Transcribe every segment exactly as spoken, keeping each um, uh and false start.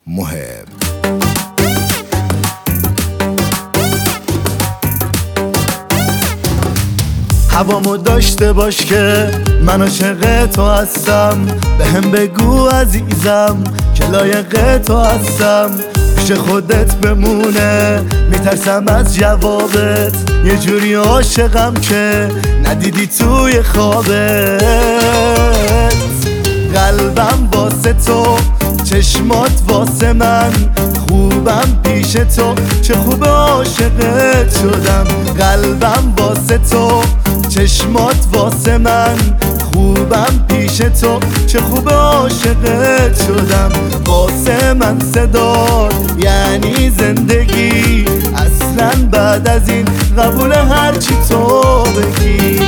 محب. هوامو داشته باش که من عاشق تو هستم، به هم بگو عزیزم که لایق تو هستم. پیش خودت بمونه میترسم از جوابت، یه جوری عاشقم که ندیدی توی خوابت. قلبم واسه تو، چشمات واسه من، خوبم پیش تو، چه خوب عاشقت شدم. قلبم واسه تو، چشمات واسه من، خوبم پیش تو، چه خوب عاشقت شدم. واسه من صدات یعنی زندگی، اصلا بعد از این قبول هرچی تو بگی.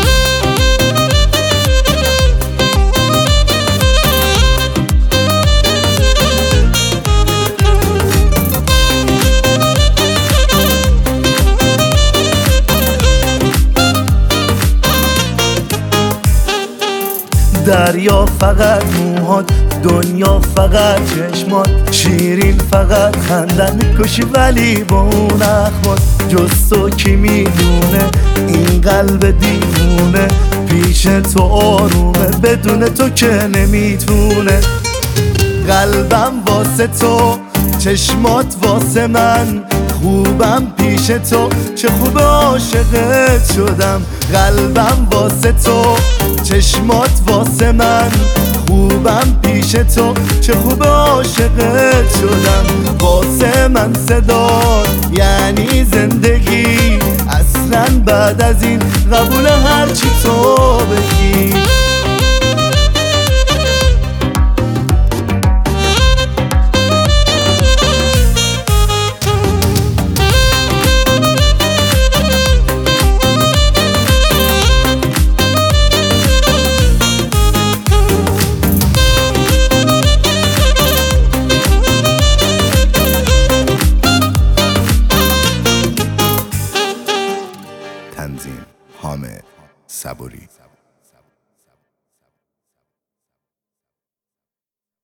دریا فقط موهات، دنیا فقط چشمات، شیرین فقط خندن کشی ولی با اون اخمات. جز تو کی میدونه این قلب دیوونه، پیش تو آرومه بدون تو که نمیتونه. قلبم واسه تو، چشمات واسه من، خوبم پیش تو، چه خوب عاشقت شدم. قلبم واسه تو، چشمات واسه من، خوبم پیش تو، چه خوب عاشقت شدم. واسه من صدات یعنی زندگی، اصلا بعد از این قبول هرچی تو بگی. تنظیم حامد صبوری.